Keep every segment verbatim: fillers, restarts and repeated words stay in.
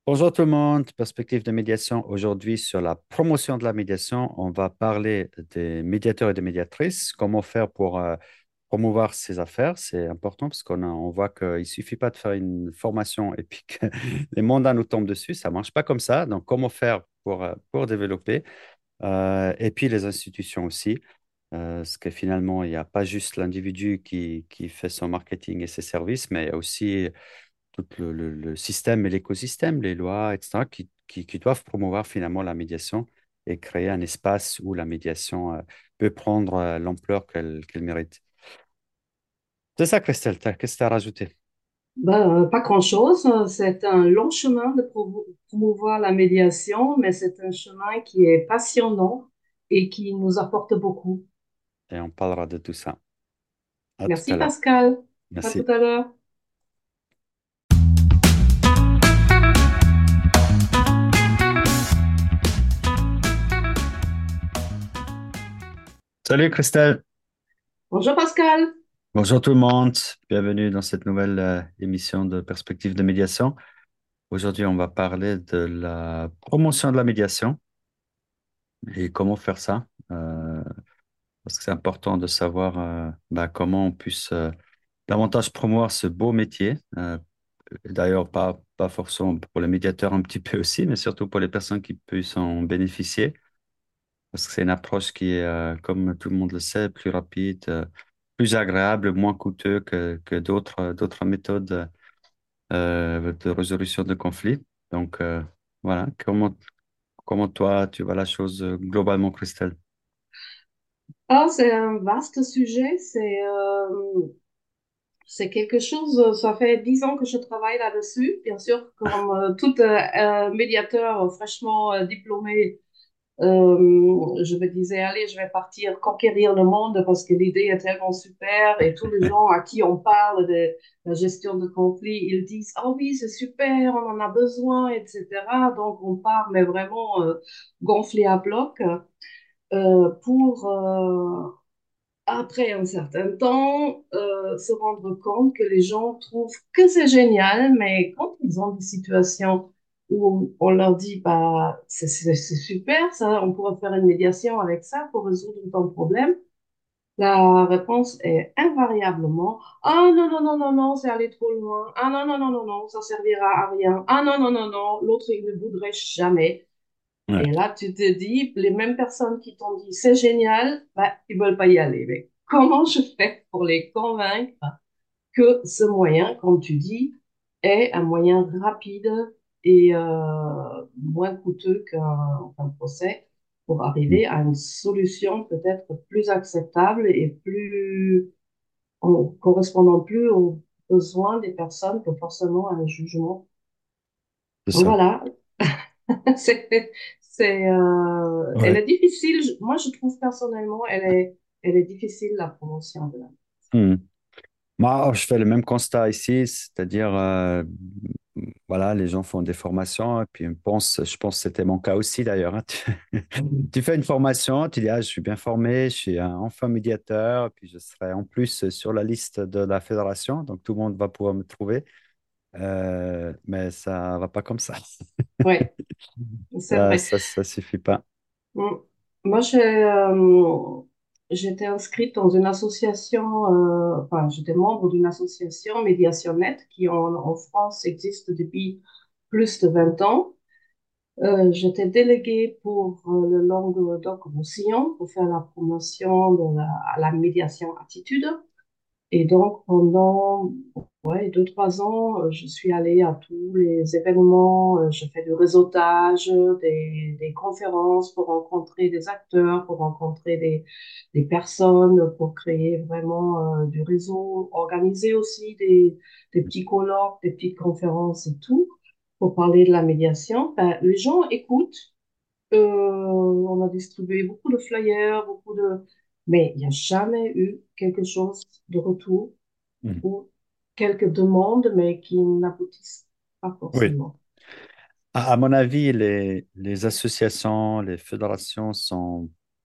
Bonjour tout le monde, perspective de médiation. Aujourd'hui, sur la promotion de la médiation, on va parler des médiateurs et des médiatrices, comment faire pour euh, promouvoir ces affaires. C'est important parce qu'on a- on voit qu'il ne suffit pas de faire une formation et puis que les mandats nous tombent dessus. Ça ne marche pas comme ça. Donc, comment faire pour, euh, pour développer? Euh, et puis, les institutions aussi. Euh, parce que finalement, il n'y a pas juste l'individu qui, qui fait son marketing et ses services, mais il y a aussi tout le, le- le système et l'écosystème, les lois, et cetera, qui, qui, qui doivent promouvoir finalement la médiation et créer un espace où la médiation euh, peut prendre euh, l'ampleur qu'elle qu'elle mérite. C'est ça, Christelle, t'as- qu'est-ce que tu as rajouté? Ben, euh, pas grand-chose. C'est un long chemin de promo- promouvoir la médiation, mais c'est un chemin qui est passionnant et qui nous apporte beaucoup. Et on parlera de tout ça. À tout à Merci l'heure. Pascal. À tout Merci. à l'heure. Salut, Christelle. Bonjour Pascal. Bonjour tout le monde. Bienvenue dans cette nouvelle euh, émission de Perspective de médiation. Aujourd'hui, on va parler de la promotion de la médiation et comment faire ça. Euh, parce que c'est important de savoir euh, bah, comment on puisse euh, davantage promouvoir ce beau métier. Euh, d'ailleurs, pas, pas forcément pour les médiateurs un petit peu aussi, mais surtout pour les personnes qui puissent en bénéficier. Parce que c'est une approche qui est, euh, comme tout le monde le sait, plus rapide, euh, plus agréable, moins coûteux que, que d'autres, d'autres méthodes euh, de résolution de conflits. Donc, euh, voilà. Comment, comment toi, tu vois la chose euh, globalement, Christelle? Ah, c'est un vaste sujet. C'est euh, c'est quelque chose. euh, Ça fait dix ans que je travaille là-dessus. Bien sûr, comme euh, tout euh, euh, médiateur euh, fraîchement euh, diplômé. Euh, je me disais, allez, je vais partir conquérir le monde parce que l'idée est tellement super et tous les gens à qui on parle de la gestion de conflits, ils disent, ah oui, c'est super, on en a besoin, et cetera. Donc, on part, mais vraiment euh, gonflé à bloc euh, pour, euh, après un certain temps, euh, se rendre compte que les gens trouvent que c'est génial, mais quand ils ont des situations où on leur dit, bah, c'est c'est- c'est super, ça, on pourrait faire une médiation avec ça pour résoudre ton problème, la réponse est invariablement, ah non, non, non, non, non, c'est aller trop loin, ah non, non, non, non, non, ça servira à rien, ah non, non, non, non, l'autre, il ne voudrait jamais. Ouais, Et là, tu te dis, les mêmes personnes qui t'ont dit c'est génial, bah, ils veulent pas y aller. Mais comment je fais pour les convaincre que ce moyen, comme tu dis, est un moyen rapide et euh, moins coûteux qu'un qu'un procès pour arriver à une solution peut-être plus acceptable et plus en correspondant plus aux besoins des personnes que forcément à un jugement. c'est Donc ça. voilà, c'est, c'est, euh, elle Ouais. est difficile. Je- Moi, je trouve personnellement, elle est, elle est difficile, la promotion de la. Hmm. Moi, je fais le même constat ici, c'est-à-dire, euh, voilà, les gens font des formations, et puis on pense, je pense que c'était mon cas aussi d'ailleurs, hein. Tu, tu fais une formation, tu dis, ah, je suis bien formé, je suis un enfin médiateur, et puis je serai en plus sur la liste de la fédération, donc tout le monde va pouvoir me trouver. Euh, mais ça va pas comme ça. Ouais, c'est Ça, vrai. ça, ça suffit pas. Mm. Moi, j'ai, euh, j'étais inscrite dans une association, euh, enfin, j'étais membre d'une association Médiationnet qui en, en France existe depuis plus de vingt ans. Euh, j'étais déléguée pour euh, le Languedoc-Roussillon pour faire la promotion de la, à la médiation attitude. Et donc, pendant ouais, deux, trois ans, euh, je suis allée à tous les événements. euh, Je fais du réseautage, des, des conférences pour rencontrer des acteurs, pour rencontrer des, des personnes, pour créer vraiment euh, du réseau, organiser aussi des, des petits colloques, des petites conférences et tout, pour parler de la médiation. Ben, les gens écoutent. Euh, on a distribué beaucoup de flyers, beaucoup de... Mais il n'y a jamais eu quelque chose de retour Mhm. ou quelques demandes, mais qui n'aboutissent pas Oui. forcément. À, à mon avis, les, les associations, les fédérations sont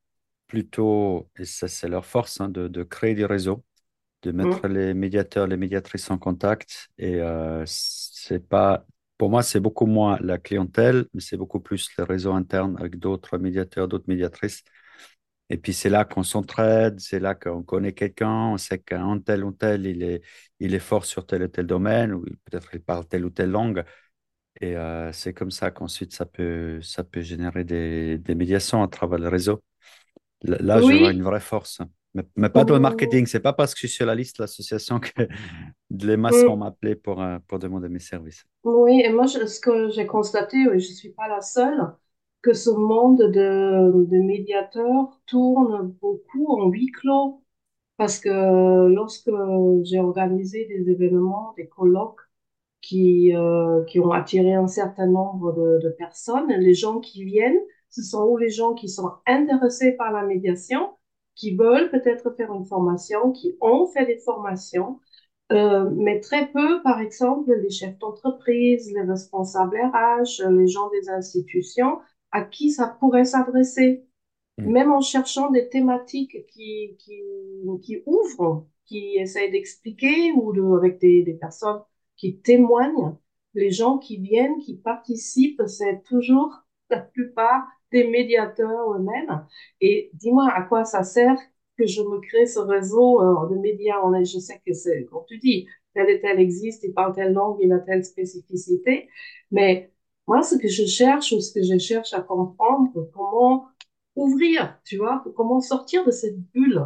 plutôt, et ça c'est leur force, hein, de, de créer des réseaux, de mettre Hum, les médiateurs, les médiatrices en contact. Et euh, c'est pas pour moi, c'est beaucoup moins la clientèle, mais c'est beaucoup plus le réseau interne avec d'autres médiateurs, d'autres médiatrices. Et puis c'est là qu'on s'entraide, c'est là qu'on connaît quelqu'un, on sait qu'un tel ou tel, il est, il est fort sur tel ou tel domaine, ou peut-être il parle telle ou telle langue. Et euh, c'est comme ça qu'ensuite ça peut, ça peut générer des, des médiations à travers le réseau. Là, là, je vois une Oui, vraie force. Mais, mais pas dans le hum, marketing. C'est pas parce que je suis sur la liste de l'association que les masses vont hum, m'appeler pour, euh, pour demander mes services. oui, et moi, je- ce que j'ai constaté, et je suis pas la seule, que ce monde de, de médiateurs tourne beaucoup en huis clos. Parce que lorsque j'ai organisé des événements, des colloques qui, euh, qui ont attiré un certain nombre de, de personnes, les gens qui viennent, ce sont ou les gens qui sont intéressés par la médiation, qui veulent peut-être faire une formation, qui ont fait des formations, euh, mais très peu, par exemple, les chefs d'entreprise, les responsables R H, les gens des institutions, à qui ça pourrait s'adresser Mm. même en cherchant des thématiques qui, qui, qui ouvrent, qui essayent d'expliquer ou de, avec des, des personnes qui témoignent, les gens qui viennent, qui participent, c'est toujours la plupart des médiateurs eux-mêmes. Et dis-moi à quoi ça sert que je me crée ce réseau euh, de médias. On est, je sais que c'est, comme tu dis, tel et tel existe, il parle telle langue, il a telle spécificité, mais moi, ce que je cherche ou ce que je cherche à comprendre, comment ouvrir, tu vois, comment sortir de cette bulle.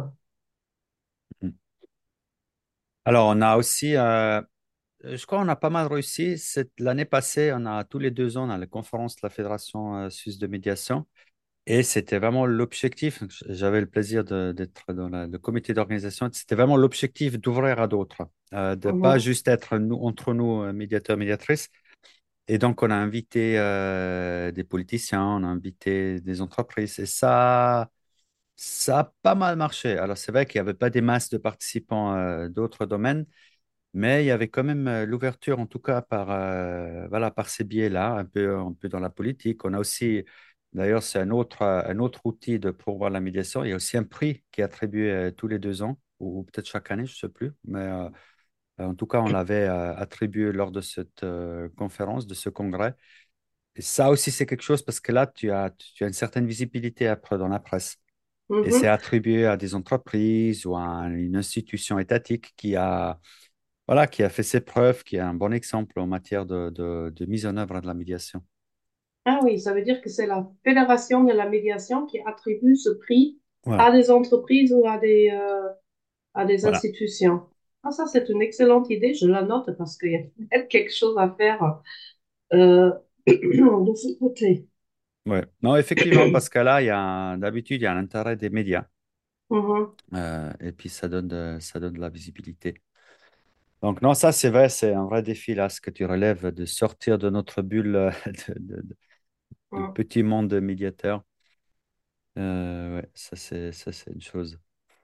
Mm. Alors, on a aussi, euh, je crois qu'on a pas mal réussi. Cette- L'année passée, on a tous les deux ans, on a la conférence de la Fédération euh, suisse de médiation. Et c'était vraiment l'objectif. J'avais le plaisir de- d'être dans la- le comité d'organisation. C'était vraiment l'objectif d'ouvrir à d'autres, euh, de pas Mhm, juste être nous, entre nous, euh, médiateurs, médiatrices. Et donc, on a invité euh, des politiciens, on a invité des entreprises. Et ça, ça a pas mal marché. Alors, c'est vrai qu'il n'y avait pas des masses de participants euh, d'autres domaines, mais il y avait quand même euh, l'ouverture, en tout cas, par, euh, voilà, par ces biais-là, un peu, un peu dans la politique. On a aussi, d'ailleurs, c'est un autre, euh, un autre outil de pourvoir la médiation. Il y a aussi un prix qui est attribué euh, tous les deux ans, ou, ou peut-être chaque année, je ne sais plus. Mais euh, en tout cas, on l'avait euh, attribué lors de cette euh, conférence, de ce congrès. Et ça aussi, c'est quelque chose parce que là, tu as, tu as une certaine visibilité après dans la presse. Et c'est mhm. attribué à des entreprises ou à une institution étatique qui a, voilà, qui a fait ses preuves, qui est un bon exemple en matière de, de, de mise en œuvre de la médiation. Ah oui, ça veut dire que c'est la Fédération de la médiation qui attribue ce prix Voilà, à des entreprises ou à des, euh, à des voilà. institutions. Ah, ça, c'est une excellente idée, je la note parce qu'il y a peut-être quelque chose à faire euh, de ce côté. Ouais. Non, effectivement, parce que là, il y a un- d'habitude, il y a un intérêt des médias. Mhm, Euh, et puis, ça donne de, ça donne de la visibilité. Donc, non, ça, c'est vrai, c'est un vrai défi, là, ce que tu relèves, de sortir de notre bulle euh, de, de, de- de mhm. petit monde de médiateurs. Euh, ouais, ça, c'est, ça, c'est une chose.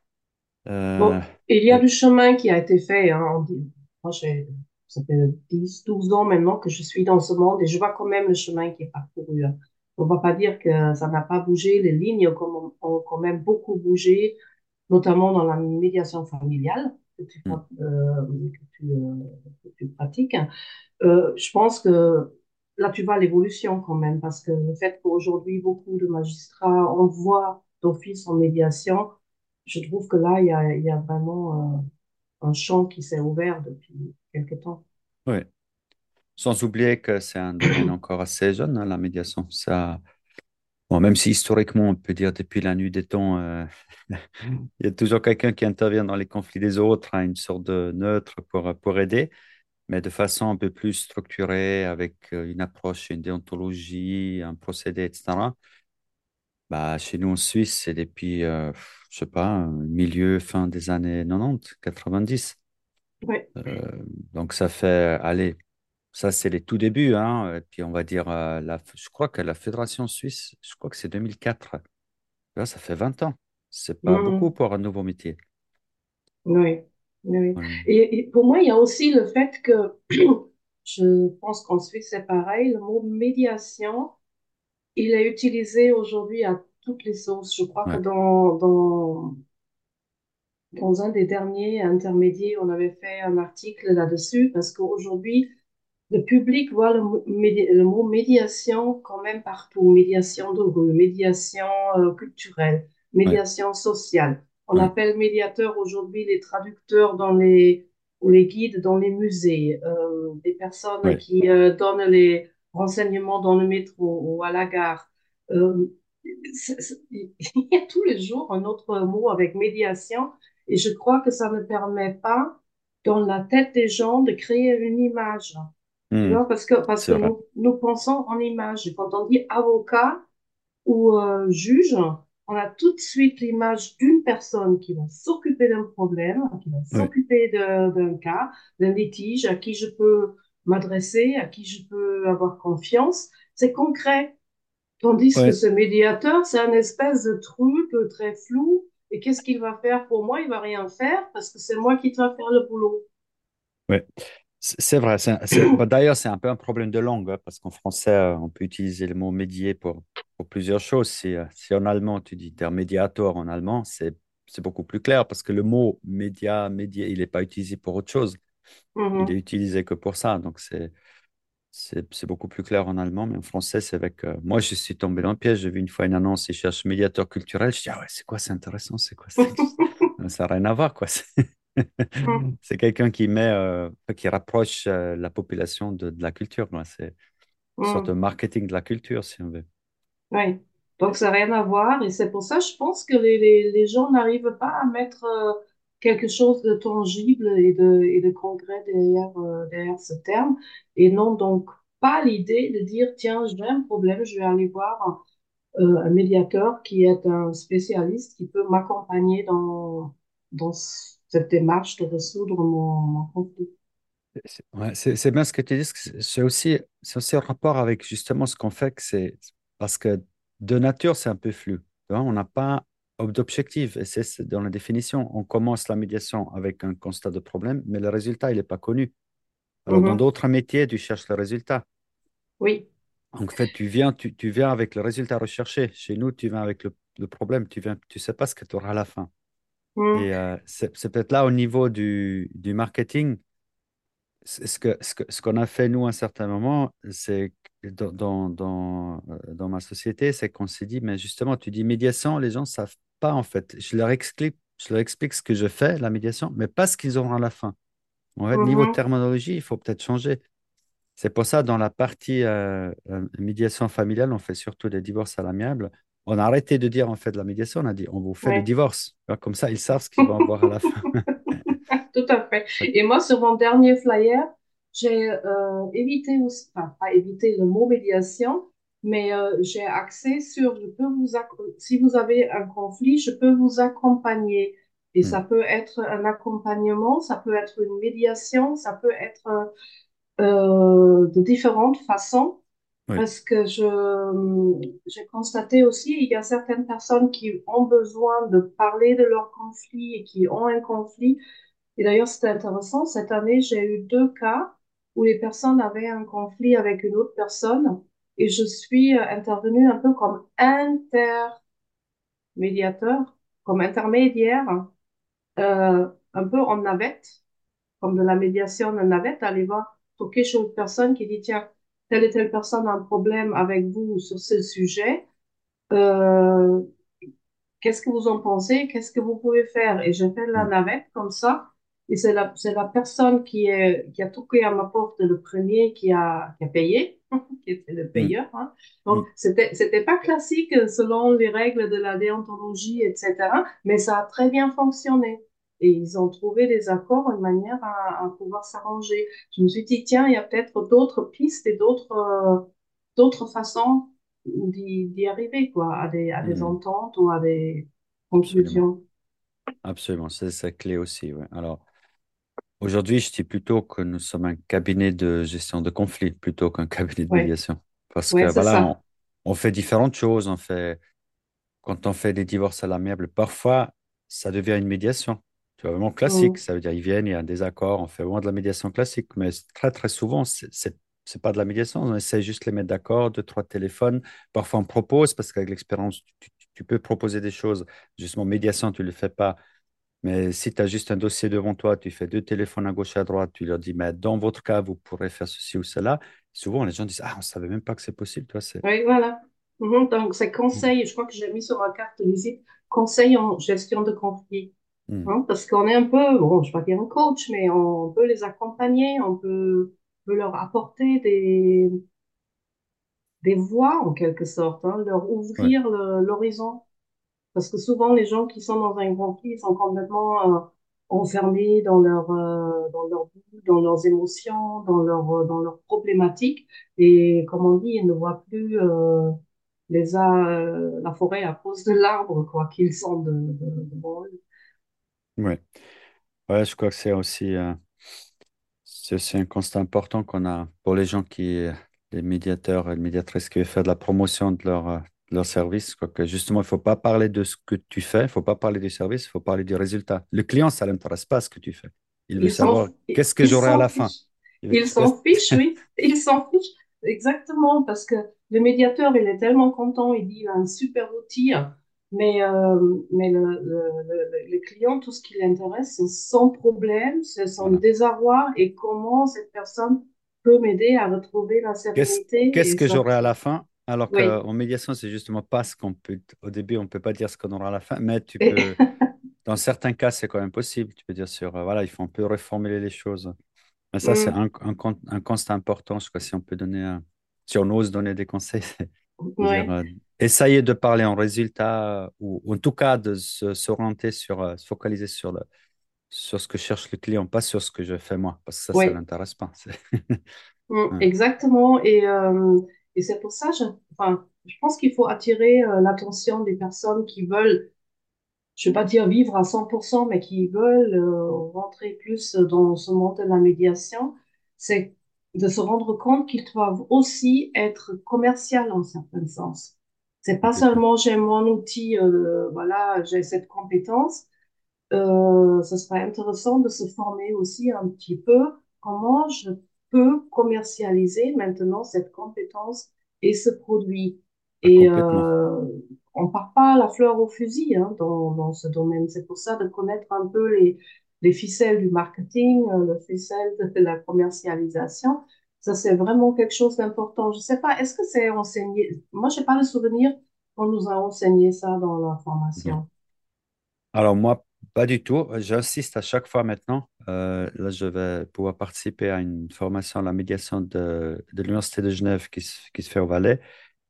Euh, Bon, il y a oui. du chemin qui a été fait, hein. On dit- Moi, j'ai, ça fait dix, douze ans maintenant que je suis dans ce monde et je vois quand même le chemin qui est parcouru, hein. On va pas dire que ça n'a pas bougé. Les lignes ont, ont quand même beaucoup bougé, notamment dans la médiation familiale que tu, Mm. euh, que tu, euh, que tu pratiques. Euh, je pense que là, tu vois l'évolution quand même, parce que le fait qu'aujourd'hui, beaucoup de magistrats envoient d'office en médiation, je trouve que là, il y a, il y a vraiment euh, un champ qui s'est ouvert depuis quelque temps. Oui. Sans oublier que c'est un domaine encore assez jeune, hein, la médiation. Ça, bon, même si historiquement, on peut dire depuis la nuit des temps, euh, il y a toujours quelqu'un qui intervient dans les conflits des autres, hein, une sorte de neutre pour, pour aider, mais de façon un peu plus structurée, avec euh, une approche, une déontologie, un procédé, et cetera. Bah, chez nous en Suisse, c'est depuis, euh, je sais pas, euh, milieu, fin des années quatre-vingt-dix, quatre-vingt-dix. Oui. Euh, donc ça fait, allez, ça c'est les tout débuts, hein. Et puis on va dire, euh, la, je crois que la Fédération suisse, je crois que c'est deux mille quatre. Là, ça fait vingt ans. C'est pas beaucoup Mhm. pour un nouveau métier. Oui. Oui. Voilà. Et, et pour moi, il y a aussi le fait que je pense qu'en Suisse, c'est pareil, le mot médiation, il est utilisé aujourd'hui à toutes les sauces. Je crois que Ouais. dans, dans dans un des derniers intermédiaires, on avait fait un article là-dessus parce qu'aujourd'hui, le public voit le, mot médi- le mot médiation quand même partout. Médiation de rue, médiation euh, culturelle, Ouais, médiation sociale. On ouais, appelle médiateurs aujourd'hui les traducteurs dans les, ou les guides dans les musées, euh, des personnes ouais, qui euh, donnent les renseignements dans le métro ou à la gare. Euh, c'est- c'est- il y a tous les jours un autre mot avec médiation et je crois que ça ne permet pas dans la tête des gens de créer une image. Tu hmm, vois, parce que, parce c'est que vrai. nous, nous pensons en image. Quand on dit avocat ou euh, juge, on a tout de suite l'image d'une personne qui va s'occuper d'un problème, qui va Ouais, s'occuper de- d'un cas, d'un litige, à qui je peux m'adresser, à qui je peux avoir confiance. C'est concret. Tandis que ouais, ce médiateur, c'est un espèce de truc euh, très flou. Et qu'est-ce qu'il va faire pour moi? Il va rien faire parce que c'est moi qui dois faire le boulot. ouais. C'est c'est vrai. c'est- c'est- bah, d'ailleurs, c'est un peu un problème de langue, hein, parce qu'en français, euh, on peut utiliser le mot médier pour, pour plusieurs choses. Si, euh, si en allemand, tu dis der Mediator en allemand, c'est c'est beaucoup plus clair parce que le mot média, médier, il n'est pas utilisé pour autre chose. Il est Mhm, utilisé que pour ça. Donc, c'est c'est c'est beaucoup plus clair en allemand, mais en français, c'est avec. euh, Moi, je suis tombé dans le piège. J'ai vu une fois une annonce, ils cherchent médiateur culturel. Je dis, ah ouais, c'est quoi, c'est intéressant, c'est quoi? c'est- Ça n'a rien à voir, quoi. mhm, C'est quelqu'un qui met, euh, qui rapproche euh, la population de, de la culture, quoi. C'est une sorte de mhm. marketing de la culture, si on veut. Oui. Donc, ça n'a rien à voir. Et c'est pour ça, je pense que les, les, les gens n'arrivent pas à mettre euh, quelque chose de tangible et de, et de concret derrière, euh, derrière ce terme. Et n'ont donc pas l'idée de dire, tiens, j'ai un problème, je vais aller voir euh, un médiateur qui est un spécialiste qui peut m'accompagner dans, dans cette démarche de résoudre mon, mon conflit. C'est ouais, c'est- c'est bien ce que tu dis, que c'est c'est aussi, c'est aussi en rapport avec justement ce qu'on fait, que c'est parce que de nature, c'est un peu flou. Tu vois, on n'a pas d'objectif, et c'est c'est dans la définition. On commence la médiation avec un constat de problème, mais le résultat, il n'est pas connu. Alors, dans Mhm. d'autres métiers, tu cherches le résultat. Oui. En fait, tu viens, tu, tu viens avec le résultat recherché. Chez nous, tu viens avec le, le problème. Tu viens, tu sais pas ce que tu auras à la fin. Mhm. Et euh, c'est c'est peut-être là au niveau du, du marketing, c'est ce que, ce que, ce qu'on a fait nous à un certain moment, c'est que dans, dans, dans, euh, dans ma société, c'est qu'on s'est dit, mais justement, tu dis médiation, les gens savent pas en fait. Je leur explique, je leur explique ce que je fais, la médiation, mais pas ce qu'ils auront à la fin. En fait, niveau Mhm. terminologie, il faut peut-être changer. C'est pour ça, dans la partie euh, euh, médiation familiale, on fait surtout des divorces à l'amiable. On a arrêté de dire, en fait, de la médiation, on a dit, on vous fait le Oui. divorce. Alors, comme ça, ils savent ce qu'ils vont avoir à la fin. Tout à fait. Et moi, sur mon dernier flyer, j'ai euh, évité aussi, enfin, pas évité le mot médiation, mais euh, j'ai axé sur, je peux vous, ac- si vous avez un conflit, je peux vous accompagner. Et Hmm. ça peut être un accompagnement, ça peut être une médiation, ça peut être euh, de différentes façons. Oui. Parce que je, j'ai constaté aussi, il y a certaines personnes qui ont besoin de parler de leur conflit et qui ont un conflit. Et d'ailleurs, c'était intéressant. Cette année, j'ai eu deux cas où les personnes avaient un conflit avec une autre personne et je suis euh, intervenue un peu comme intermédiateur, comme intermédiaire, euh, un peu en navette, comme de la médiation en navette, aller voir, toquer chez une personne qui dit, tiens, telle et telle personne a un problème avec vous sur ce sujet. Euh, Qu'est-ce que vous en pensez? Qu'est-ce que vous pouvez faire? Et j'ai fait la Hmm. navette comme ça. Et c'est la, c'est la personne qui est, qui a toqué à ma porte le premier qui a, qui a payé, qui était le Hmm. payeur, hein. Hmm. Donc, c'était, c'était pas classique selon les règles de la déontologie, et cetera. Mais ça a très bien fonctionné. Et ils ont trouvé des accords, une manière à, à pouvoir s'arranger. Je me suis dit, tiens, il y a peut-être d'autres pistes et d'autres, euh, d'autres façons d'y d'y arriver, quoi, à des, à des Hmm. ententes ou à des Absolument. conclusions. Absolument. C'est sa clé aussi. Ouais. Alors, aujourd'hui, je dis plutôt que nous sommes un cabinet de gestion de conflits plutôt qu'un cabinet de Ouais, médiation. Parce ouais, que c'est voilà, on, ça. on fait différentes choses. On fait Quand on fait des divorces à l'amiable, parfois, ça devient une médiation. Tu vois, vraiment classique. Mm, Ça veut dire, ils viennent, il y a un désaccord, on fait vraiment de la médiation classique. Mais très, très souvent, c'est c'est c'est pas de la médiation. On essaie juste de les mettre d'accord, deux, trois téléphones. Parfois, on propose, parce qu'avec l'expérience, tu, tu- tu peux proposer des choses. Justement, médiation, tu ne le fais pas. Mais si tu as juste un dossier devant toi, tu fais deux téléphones à gauche et à droite, tu leur dis, mais dans votre cas, vous pourrez faire ceci ou cela. Souvent, les gens disent, ah, on ne savait même pas que c'est possible, toi, c'est... Oui, voilà. Mhm. Donc, c'est Mm. conseil, je crois que j'ai mis sur ma carte de visite, conseil en gestion de conflits. Mm. Hein, parce qu'on est un peu, bon, je ne vais pas dire un coach, mais on peut les accompagner, on peut, peut leur apporter des, des voies en quelque sorte, hein, leur Ouais, ouvrir le- l'horizon. Parce que souvent, les gens qui sont dans un conflit, ils sont complètement euh, enfermés dans leur, euh, dans leur vie, dans leurs émotions, dans leur, euh, dans leurs problématiques. Et comme on dit, ils ne voient plus euh, les a, euh, la forêt à cause de l'arbre, quoi, qu'ils sont de, de, de bon. ouais. Ouais, je crois que c'est aussi, euh, c'est aussi un constat important qu'on a pour les gens qui, euh, les médiateurs et les médiatrices qui veulent faire de la promotion de leur, euh, de leur service. Je crois que justement, il ne faut pas parler de ce que tu fais, il ne faut pas parler du service, il faut parler du résultat. Le client, ça ne l'intéresse pas ce que tu fais. Il veut Ils s'en, savoir qu'est-ce que ils j'aurai à la s'en fin. fichent. Il veut- Ils s'en fichent, oui. Ils s'en fichent. Exactement, parce que le médiateur, il est tellement content, il dit, il a un super outil, mais, euh, mais le, le, le, le client, tout ce qui l'intéresse, c'est son problème, c'est son Voilà. désarroi et comment cette personne peut m'aider à retrouver la Qu'est-ce, sérénité qu'est-ce et que j'aurai à sortir. la fin? Alors Oui. qu'en médiation, c'est justement pas ce qu'on peut. Au début, on ne peut pas dire ce qu'on aura à la fin, mais tu Et, peux. Dans certains cas, c'est quand même possible. Tu peux dire sur. euh, Voilà, il faut un peu reformuler les choses. Mais ça, c'est hum, un, un, con- un constat important. Je crois si on peut donner. un- Si on ose donner des conseils, c'est de dire. ouais, euh, Essayer de parler en résultat euh, ou, ou en tout cas de se- s'orienter sur. euh, se focaliser sur, le, sur ce que cherche le client, pas sur ce que je fais moi, parce que ça, ça ne oui. l'intéresse pas. C'est- Mm, Ouais, exactement. Et, euh, et c'est pour ça, je, enfin, je pense qu'il faut attirer euh, l'attention des personnes qui veulent, je vais pas dire vivre à cent pour cent, mais qui veulent euh, rentrer plus dans ce monde de la médiation. C'est de se rendre compte qu'ils doivent aussi être commercial en certain sens. C'est pas complètement. seulement j'ai mon outil, euh, voilà, j'ai cette compétence, euh, ce serait intéressant de se former aussi un petit peu comment je peux commercialiser maintenant cette compétence et ce produit. Ah, Et complètement. euh, on part pas à la fleur au fusil hein, dans, dans ce domaine. C'est pour ça de connaître un peu les, les ficelles du marketing, euh, le ficelle de la commercialisation. Ça, c'est vraiment quelque chose d'important. Je sais pas, est-ce que c'est enseigné? Moi, j'ai pas le souvenir qu'on nous a enseigné ça dans la Non. formation. Alors moi, pas du tout. J'insiste à chaque fois maintenant. Euh, là, je vais pouvoir participer à une formation à la médiation de, de l'Université de Genève qui se, qui se fait au Valais.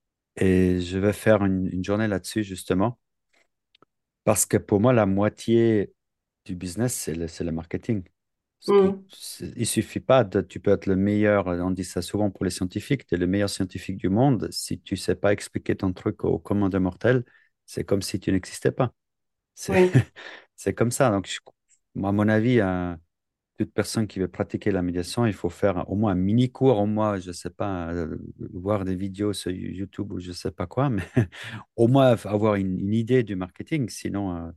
Et je vais faire une, une journée là-dessus, justement. Parce que pour moi, la moitié du business, c'est le, c'est le marketing. Parce que Hmm, c'est- il suffit pas de, tu peux être le meilleur, on dit ça souvent pour les scientifiques, tu es le meilleur scientifique du monde. Si tu sais pas expliquer ton truc au commun des mortels, c'est comme si tu n'existais pas. C'est oui. c'est comme ça. Donc, je- moi, à mon avis, euh, toute personne qui veut pratiquer la médiation, il faut faire au moins un mini cours, au moins, je sais pas, euh, voir des vidéos sur YouTube ou je sais pas quoi, mais au moins avoir une, une idée du marketing. Sinon, euh,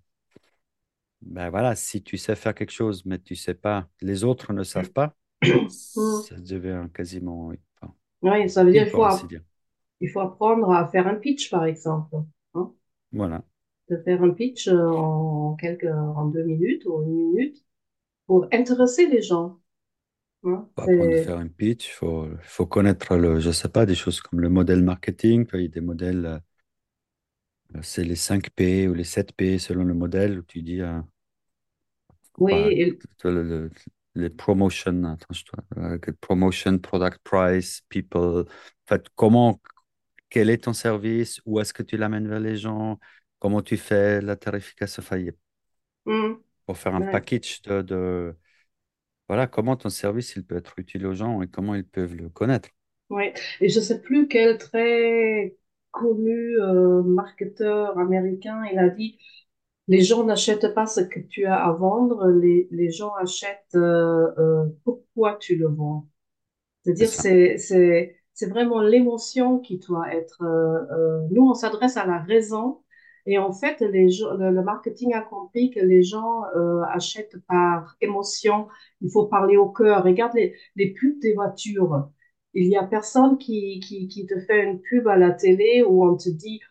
ben voilà, si tu sais faire quelque chose, mais tu sais pas, les autres ne savent pas, Hmm. ça devient quasiment oui, enfin, Oui, ça veut dire il il pour faut, ainsi app- dire. il faut apprendre à faire un pitch, par exemple. Hein. Voilà. De faire un pitch euh, en quelques, en deux minutes ou une minute pour intéresser les gens. Hein. Pour apprendre à C'est, faire un pitch, il faut, faut connaître le, je sais pas, des choses comme le modèle marketing. Il y a des modèles. euh, Euh, C'est les cinq P ou les sept P selon le modèle où tu dis, euh, oui, bah, et- toi, le- le- les promotion, attends, je dois- euh, que promotion, product price, people. En fait, comment, quel est ton service? Où est-ce que tu l'amènes vers les gens? Comment tu fais la tarification? Enfin, il y a- hmm, pour faire un ouais, package de, de- voilà, comment ton service il peut être utile aux gens et comment ils peuvent le connaître. ouais. Et je sais plus quel très connu euh, marketeur américain, il a dit, les gens n'achètent pas ce que tu as à vendre, les, les gens achètent euh, euh, pourquoi tu le vends. C'est C'est-à-dire, ça. c'est, c'est, c'est vraiment l'émotion qui doit être. Euh, euh, nous, on s'adresse à la raison. Et en fait, les gens, le, le marketing a compris que les gens euh, achètent par émotion. Il faut parler au cœur. Regarde les, les pubs des voitures. Il y a personne qui, qui, qui te fait une pub à la télé où on te dit,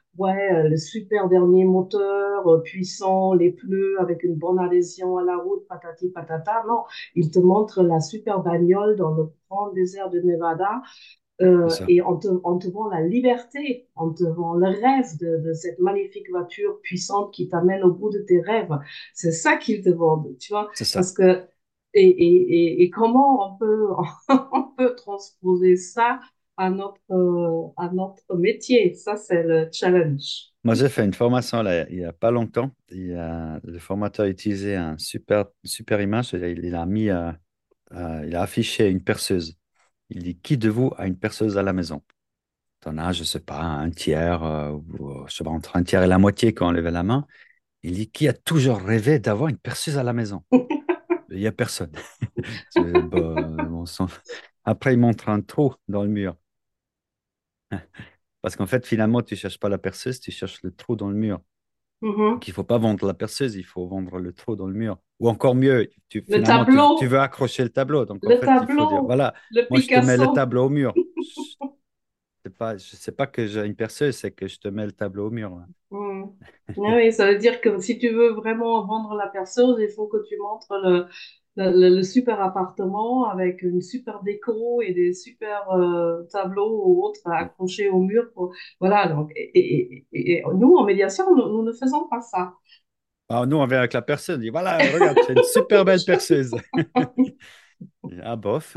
ouais, euh, le super dernier moteur euh, puissant, les pneus avec une bonne adhésion à la route, patati patata. Non, il te montre la super bagnole dans le grand désert de Nevada. C'est Euh, ça. et on te, on te vend la liberté, on te vend le rêve de, de cette magnifique voiture puissante qui t'amène au bout de tes rêves. C'est ça qu'ils te vendent, tu vois, C'est ça. parce que et, et, et, et comment on peut on peut transposer ça à notre euh, à notre métier? Ça, c'est le challenge. Moi, j'ai fait une formation là, il n'y a pas longtemps. Il y a- le formateur a utilisé un super, super image. Il, il a mis, euh, euh, il a affiché une perceuse. Il dit, qui de vous a une perceuse à la maison? T'en as, je sais pas, un tiers, euh, ou, euh, je sais pas, entre un tiers et la moitié quand on levait la main. Il dit, qui a toujours rêvé d'avoir une perceuse à la maison? Il n'y a personne. C'est- bon, bon sang. Après, il montre un trou dans le mur. Parce qu'en fait, finalement, tu cherches pas la perceuse, tu cherches le trou dans le mur. Mhm. Donc, il faut pas vendre la perceuse, il faut vendre le trou dans le mur. Ou encore mieux, tu, Le finalement, tu, tu veux tableau, accrocher le tableau. Donc, en le fait, il faut dire, tableau, voilà, le moi, je te mets le Picasso. tableau au mur. Je sais pas, je sais pas que j'ai une perceuse, c'est que je te mets le tableau au mur. Hmm. Ah oui, ça veut dire que si tu veux vraiment vendre la perceuse, il faut que tu montres le, le, le- le super appartement avec une super déco et des super euh, tableaux ou autres accrochés au mur. Pour... Voilà, donc, et, et, et- et nous, en médiation, nous, nous ne faisons pas ça. Alors, nous, on vient avec la perceuse, on dit, voilà, regarde, j'ai une super belle perceuse. Ah, bof.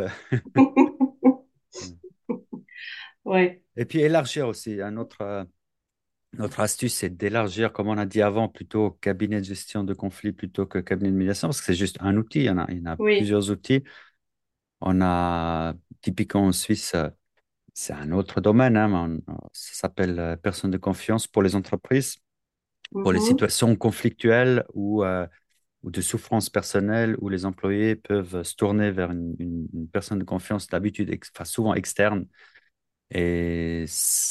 Ouais, Et puis, élargir aussi. Un autre, euh, notre astuce, c'est d'élargir, comme on a dit avant, plutôt cabinet de gestion de conflits plutôt que cabinet de médiation, parce que c'est juste un outil. Il y en a, il y en a oui. plusieurs outils. On a, typiquement en Suisse, euh, c'est un autre domaine, hein, mais on- ça s'appelle euh, personne de confiance pour les entreprises, pour les Mhm, situations conflictuelles ou, euh, ou de souffrance personnelle où les employés peuvent se tourner vers une, une- une personne de confiance, d'habitude, ex- enfin, souvent externe. Et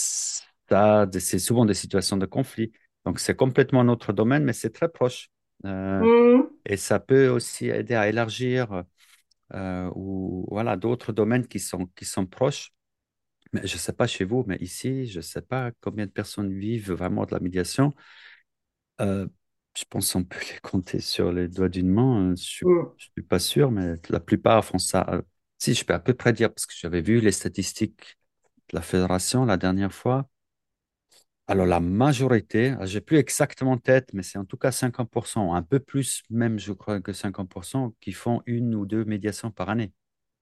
ça, c'est souvent des situations de conflit. Donc, c'est complètement notre domaine, mais c'est très proche. Euh, mhm, et ça peut aussi aider à élargir euh, ou voilà, d'autres domaines qui sont, qui sont proches. Mais je ne sais pas chez vous, mais ici, je ne sais pas combien de personnes vivent vraiment de la médiation. Euh, je pense qu'on peut les compter sur les doigts d'une main. Je ne suis, mhm. je suis pas sûr, mais la plupart font ça. Euh, si, je peux à peu près dire, parce que j'avais vu les statistiques de la fédération la dernière fois. Alors, la majorité, ah, j'ai plus exactement en tête, mais c'est en tout cas cinquante pour cent, un peu plus même, je crois que cinquante pour cent, qui font une ou deux médiations par année.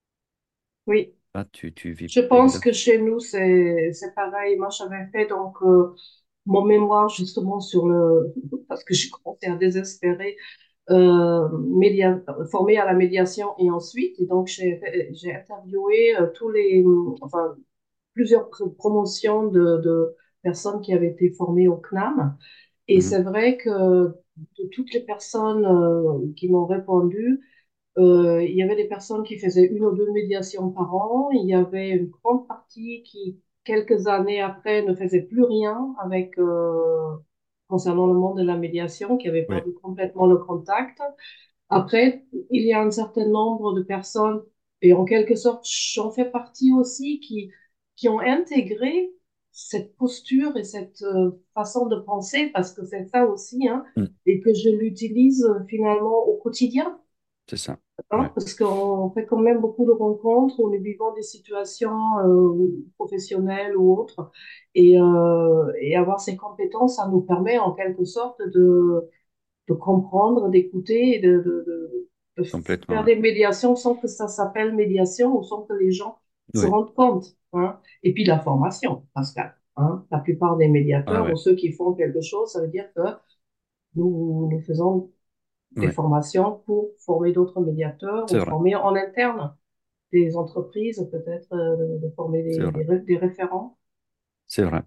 Oui. Là, tu, tu vis Je pense évidemment. que chez nous, c'est, c'est pareil. Moi, j'avais fait donc euh, mon mémoire justement sur le, parce que j'ai commencé à désespérer, euh, média, formé à la médiation et ensuite, et donc j'ai, fait- j'ai interviewé euh, tous les, enfin, plusieurs pr- promotions de, de personnes qui avaient été formées au C N A M. Et Mhm. c'est vrai que de toutes les personnes euh, qui m'ont répondu, euh, il y avait des personnes qui faisaient une ou deux médiations par an. Il y avait une grande partie qui, quelques années après, ne faisait plus rien avec euh, concernant le monde de la médiation, qui avait Oui, perdu complètement le contact. Après, il y a un certain nombre de personnes, et en quelque sorte, j'en fais partie aussi, qui, qui ont intégré cette posture et cette euh, façon de penser, parce que c'est ça aussi, hein, mm, et que je l'utilise euh, finalement au quotidien, c'est ça. Oui, hein, parce qu'on fait quand même beaucoup de rencontres où nous vivons des situations euh, professionnelles ou autres, et, euh, et avoir ces compétences, ça nous permet en quelque sorte de de comprendre, d'écouter et de, de, de, de complètement. faire Oui. des médiations sans que ça s'appelle médiation ou sans que les gens se Oui. rendent compte. Hein. Et puis la formation, Pascal. Hein. La plupart des Ah médiateurs ou ouais, ceux qui font quelque chose, ça veut dire que nous, nous faisons des ouais, formations pour former d'autres médiateurs c'est ou vrai, former en interne des entreprises, peut-être euh, de, de former c'est des, vrai, des, ré- des référents. c'est vrai.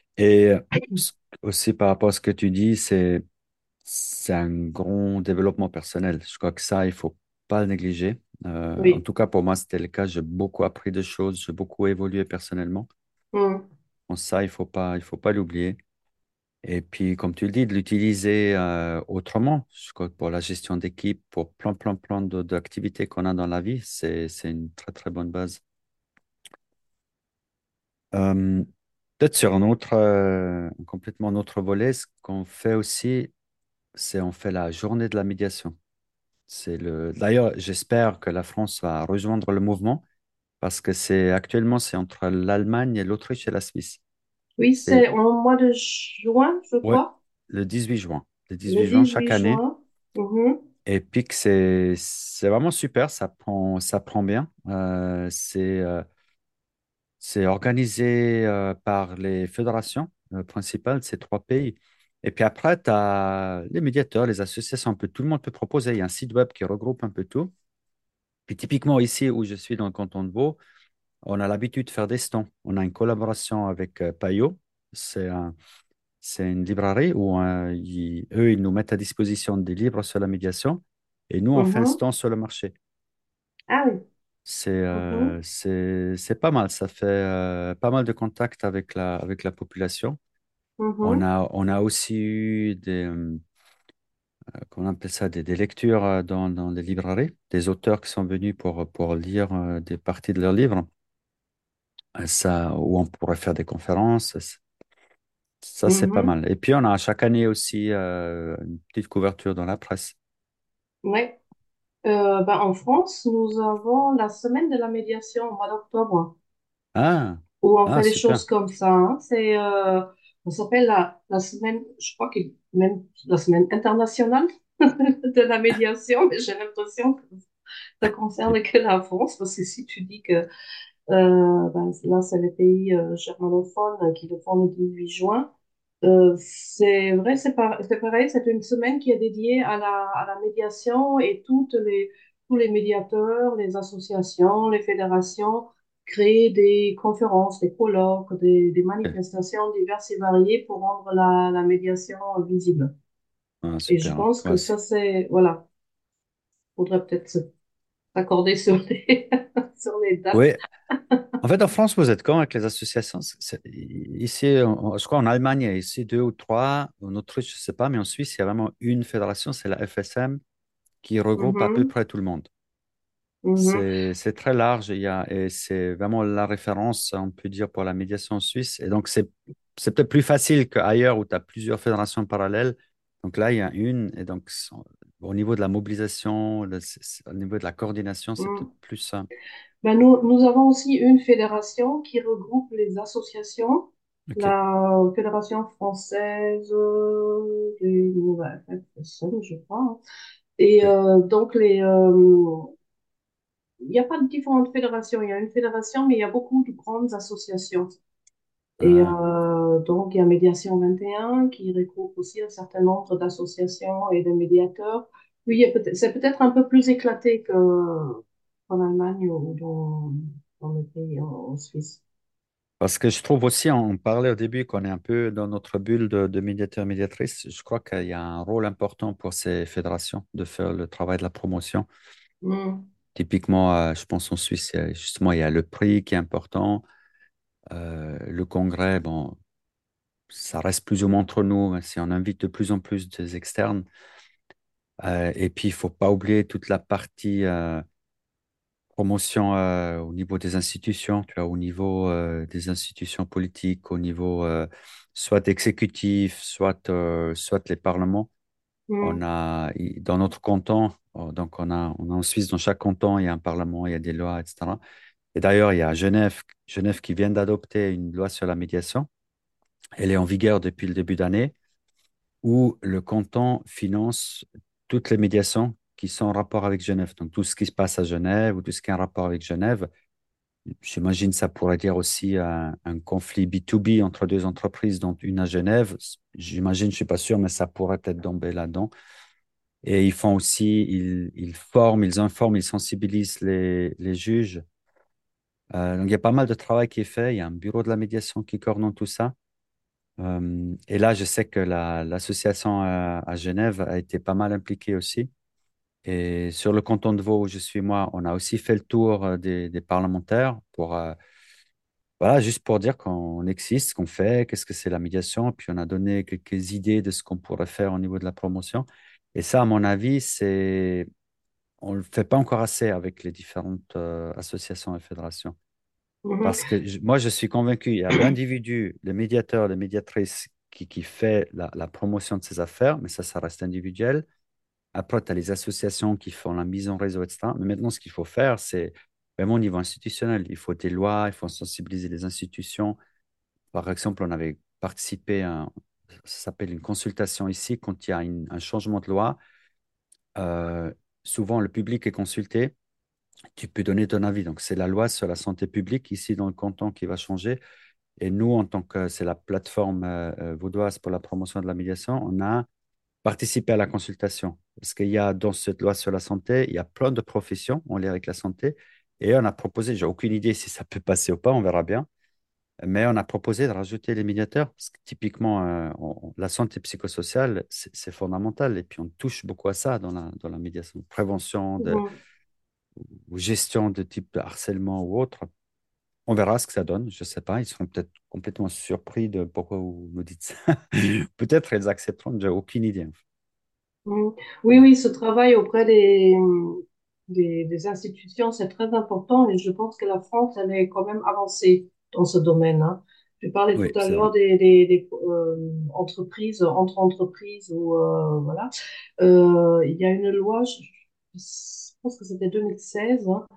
Et euh, ce- aussi par rapport à ce que tu dis, c'est c'est un grand développement personnel. Je crois que ça, il faut pas le négliger. Euh, en Oui. tout cas, pour moi, c'était le cas. J'ai beaucoup appris de choses, j'ai beaucoup évolué personnellement. Mm. Bon, ça, il faut pas, il faut pas l'oublier. Et puis, comme tu le dis, de l'utiliser euh, autrement. Je crois que pour la gestion d'équipe, pour plein, plein, plein de- d'activités qu'on a dans la vie, c'est, c'est une très, très bonne base. Euh, Peut-être sur un autre, euh, un complètement autre volet, ce qu'on fait aussi, c'est on fait la journée de la médiation. C'est le... D'ailleurs, j'espère que la France va rejoindre le mouvement parce que c'est actuellement, c'est entre l'Allemagne et l'Autriche et la Suisse. Oui, C'est c'est au mois de juin, je ouais, crois, le dix-huit juin. Le le dix-huit juin chaque dix-huit année. juin. Mhm, Et puis que c'est c'est vraiment super, ça prend, ça prend bien. Euh, c'est euh, c'est organisé euh, par les fédérations euh, principales de ces trois pays. Et puis après, tu as les médiateurs, les associations, un peu tout le monde peut proposer. Il y a un site web qui regroupe un peu tout. Puis typiquement ici où je suis dans le canton de Vaud, on a l'habitude de faire des stands. On a une collaboration avec euh, Payot. C'est un- c'est une librairie où euh, ils- eux, ils nous mettent à disposition des livres sur la médiation et nous, on fait un mhm. stand sur le marché. Ah oui. C'est Mhm, euh, c'est, c'est pas mal. Ça fait euh, pas mal de contacts avec la, avec la population. On mhm, a, on a aussi eu des, euh, comment on appelle ça, des, des lectures euh, dans, dans les librairies, des auteurs qui sont venus pour, pour lire euh, des parties de leurs livres. Euh, Ça, où on pourrait faire des conférences. Ça, c'est pas mhm. mal. Et puis, on a chaque année aussi euh, une petite couverture dans la presse. Ouais. Euh, ben, en France, nous avons la semaine de la médiation au mois d'octobre, Ah, où on ah, fait des super. choses comme ça, hein. C'est, euh, ça s'appelle la, la semaine, je crois que même la semaine internationale de la médiation, mais j'ai l'impression que ça concerne que la France, parce que si tu dis que euh, ben, là, c'est les pays euh, germanophones qui le font le dix-huit juin. Euh, c'est vrai, c'est par- c'est pareil, c'est une semaine qui est dédiée à la, à la médiation et toutes les, tous les médiateurs, les associations, les fédérations créent des conférences, des colloques, des, des Ok. manifestations diverses et variées pour rendre la, la médiation visible. Ah, Et je super. pense que Ouais, ça, c'est- c'est, voilà, faudrait peut-être se- s'accorder sur les, sur les dates. Oui, en fait, en France, vous êtes quand avec les associations? C'est- c'est- Ici, en- je crois en Allemagne, il y a ici deux ou trois. En Autriche, je ne sais pas, mais en Suisse, il y a vraiment une fédération, c'est la F S M, qui regroupe à peu Mhm, près tout le monde. mhm, C'est c'est très large il y a, et c'est vraiment la référence, on peut dire, pour la médiation suisse. Et donc, c'est c'est peut-être plus facile qu'ailleurs où tu as plusieurs fédérations parallèles. Donc là, il y a une. Et donc, sans- au niveau de la mobilisation, le- c'est- c'est- au niveau de la coordination, c'est peut-être mhm. plus simple. Ben, nous, nous avons aussi une fédération qui regroupe les associations, OK. la Fédération française euh, des nouvelles personnes, je crois, hein. Et OK. euh, donc, les, euh, il n'y a pas de différentes fédérations. Il y a une fédération, mais il y a beaucoup de grandes associations. Et Ah, euh, donc, il y a Médiation vingt et un qui regroupe aussi un certain nombre d'associations et de médiateurs. Oui, il y a peut-être, c'est peut-être un peu plus éclaté que, qu'en Allemagne ou dans, dans le pays en, en Suisse. parce que je trouve aussi, on parlait au début qu'on est un peu dans notre bulle de, de médiateurs, médiatrices. Je crois qu'il y a un rôle important pour ces fédérations de faire le travail de la promotion. Mm, Typiquement, euh, je pense en Suisse, il y a- justement, il y a le prix qui est important. Euh, le congrès, bon, ça reste plus ou moins entre nous, hein, si on invite de plus en plus des externes. Euh, et puis, il faut pas oublier toute la partie euh, promotion euh, au niveau des institutions, tu vois, au niveau euh, des institutions politiques, au niveau euh, soit exécutif, soit, euh, soit les parlements. On mm, a, i- dans notre canton, oh, donc on a, on a en Suisse, dans chaque canton, il y a un parlement, il y a des lois, et cetera. Et d'ailleurs, il y a Genève, Genève qui vient d'adopter une loi sur la médiation. Elle est en vigueur depuis le début d'année, où le canton finance toutes les médiations qui sont en rapport avec Genève. Donc, tout ce qui se passe à Genève ou tout ce qui est en rapport avec Genève. J'imagine ça pourrait dire aussi un, un conflit B deux B entre deux entreprises, dont une à Genève. J'imagine, je ne suis pas sûr, mais ça pourrait peut-être tomber là-dedans. Et ils font aussi, ils, ils forment, ils informent, ils sensibilisent les, les juges. Euh, donc, il y a pas mal de travail qui est fait. Il y a un bureau de la médiation qui coordonne tout ça. Euh, et là, je sais que la- l'association à, à Genève a été pas mal impliquée aussi. Et sur le canton de Vaud où je suis moi, on a aussi fait le tour euh, des, des parlementaires pour, euh, voilà, juste pour dire qu'on existe, ce qu'on fait, qu'est-ce que c'est la médiation. Puis on a donné quelques idées de ce qu'on pourrait faire au niveau de la promotion. Et ça, à mon avis, c'est, on le fait pas encore assez avec les différentes euh, associations et fédérations. Mhm. Parce que je- moi, je suis convaincu, il y a l'individu, le médiateur, la médiatrice qui, qui fait la, la promotion de ses affaires, mais ça, ça reste individuel. Après, tu as les associations qui font la mise en réseau, et cetera. Mais maintenant, ce qu'il faut faire, c'est vraiment au niveau institutionnel. Il faut des lois, il faut sensibiliser les institutions. Par exemple, on avait participé à, un- ça s'appelle une consultation ici, quand il y a une- un changement de loi. euh, Souvent, le public est consulté. Tu peux donner ton avis. Donc, c'est la loi sur la santé publique ici dans le canton qui va changer. Et nous, en tant que c'est la plateforme euh, euh, vaudoise pour la promotion de la médiation, on a participé à la consultation. Parce qu'il y a dans cette loi sur la santé, il y a plein de professions en lien avec la santé. Et on a proposé, j'ai aucune idée si ça peut passer ou pas, on verra bien. Mais on a proposé de rajouter les médiateurs. Parce que typiquement, euh, on- la santé psychosociale, c'est c'est fondamental. Et puis, on touche beaucoup à ça dans la, dans la médiation. Prévention de, Mhm. ou gestion de type de harcèlement ou autre. On verra ce que ça donne, je ne sais pas. Ils seront peut-être complètement surpris de pourquoi vous nous dites ça. Peut-être ils accepteront, j'ai aucune idée. Mhm. Oui, oui, ce travail auprès des, des, des institutions, c'est très important et je pense que la France, elle est quand même avancée dans ce domaine, hein. Tu parlais tout Oui, à c'est vrai. l'heure des, des, des euh, entreprises, entre entreprises ou euh, voilà. Euh, il y a une loi, je, je pense que c'était deux mille seize, hein.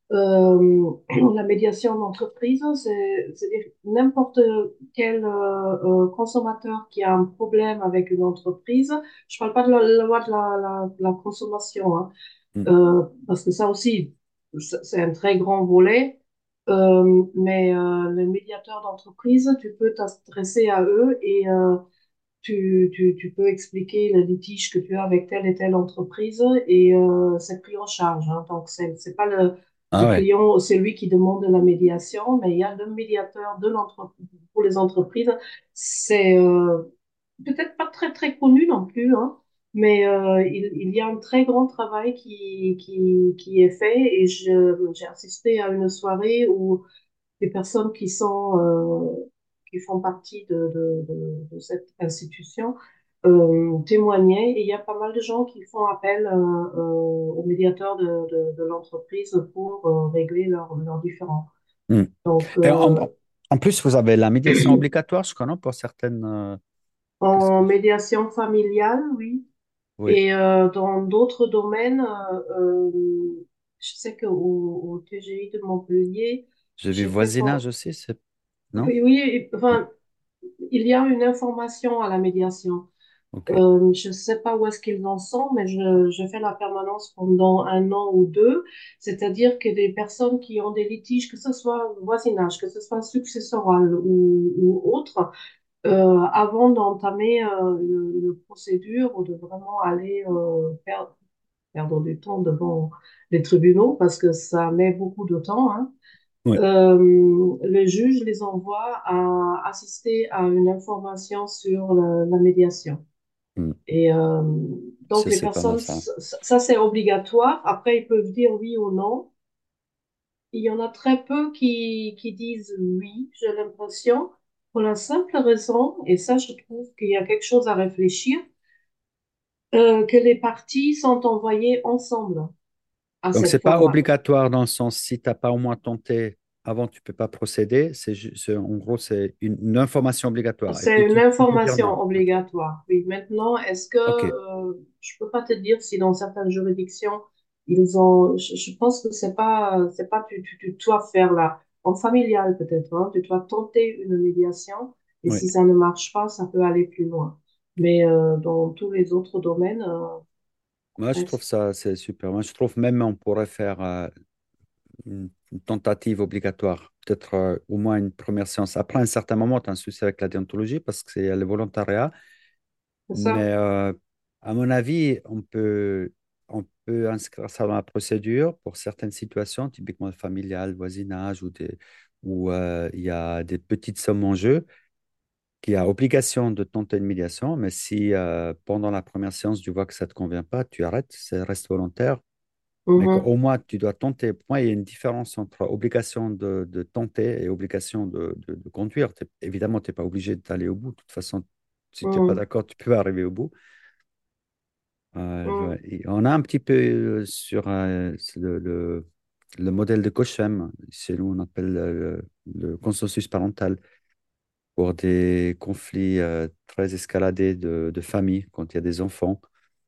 Euh, la médiation d'entreprise, c'est, c'est-à-dire n'importe quel euh, euh, consommateur qui a un problème avec une entreprise. Je parle pas de la, la loi de la, la, la consommation, hein, Mm. euh, parce que ça aussi, c'est c'est un très grand volet. Euh, mais euh, les médiateurs d'entreprise, tu peux t'adresser à eux et euh, tu, tu, tu peux expliquer le litige que tu as avec telle et telle entreprise et euh, c'est pris en charge, hein. Donc, c'est, c'est pas le, Ah le ouais. client, c'est lui qui demande la médiation, mais il y a le médiateur de l'entreprise pour les entreprises. C'est euh, peut-être pas très, très connu non plus, hein, mais euh, il, il y a un très grand travail qui, qui, qui est fait et je, j'ai assisté à une soirée où des personnes qui sont euh, qui font partie de, de, de, de cette institution euh, témoignaient et il y a pas mal de gens qui font appel euh, euh, au médiateur de, de, de l'entreprise pour euh, régler leurs leurs différends. Mm. Donc Et en, euh, en plus, vous avez la médiation obligatoire, je connais, pour certaines. euh, qu'est-ce en que... médiation familiale, oui. Oui, Et euh, dans d'autres domaines, euh, euh, je sais qu'au au T G I de Montpellier, j'ai vu j'ai fait voisinage for- aussi, c'est... Non? oui, oui, Mm. enfin, il y a une information à la médiation. Ok. Euh, je ne sais pas où est-ce qu'ils en sont, mais je, je fais la permanence pendant un an ou deux. C'est-à-dire que des personnes qui ont des litiges, que ce soit voisinage, que ce soit successoral ou, ou autre, euh, avant d'entamer euh, une, une procédure ou de vraiment aller euh, perdre, perdre du temps devant les tribunaux, parce que ça met beaucoup de temps, hein, Oui. euh, le juge les envoie à assister à une information sur la la médiation. Mm. Et euh, donc, C'est les c'est pas mal personnes, ça. ça, ça, c'est obligatoire. Après, ils peuvent dire oui ou non. Il y en a très peu qui, qui disent oui, j'ai l'impression, pour la simple raison, et ça, je trouve qu'il y a quelque chose à réfléchir, euh, que les parties sont envoyées ensemble à Donc, c'est cette pas format. obligatoire dans le sens, si tu n'as pas au moins tenté avant, tu peux pas procéder. C'est, ju- c'est- en gros, c'est une, une information obligatoire. Et C'est puis, une tu, tu peux dire information non. OK. obligatoire. Oui, maintenant, est-ce que OK. euh, je peux pas te dire si dans certaines juridictions ils ont. Je, je pense que c'est pas, c'est pas tu, tu, tu dois faire là en familial peut-être. Hein, tu dois tenter une médiation et Oui. si ça ne marche pas, ça peut aller plus loin. Mais euh, dans tous les autres domaines, euh, Moi, je après, trouve ça, c'est super. Moi, je trouve même on pourrait faire euh, une, une tentative obligatoire, peut-être euh, au moins une première séance. Après un certain moment, tu as un souci avec la déontologie parce que c'est le volontariat. c'est ça. Mais euh, à mon avis, on peut, on peut inscrire ça dans la procédure pour certaines situations, typiquement familiales, voisinage, ou des, où euh, il y a des petites sommes en jeu, qui a obligation de tenter une médiation. Mais si euh, pendant la première séance, tu vois que ça ne te convient pas, tu arrêtes, ça reste volontaire. Mais Mhm, qu'au moins, tu dois tenter. Pour moi, il y a une différence entre obligation de, de tenter et obligation de, de- de conduire. T'es- évidemment, tu n'es pas obligé d'aller au bout. De toute façon, si tu n'es pas mhm, d'accord, tu peux arriver au bout. Euh, mhm, ouais. Et on a un petit peu euh, sur euh, c'est le, le- le modèle de Cochem. Chez nous, on appelle le, le consensus parental pour des conflits euh, très escaladés de, de famille quand il y a des enfants.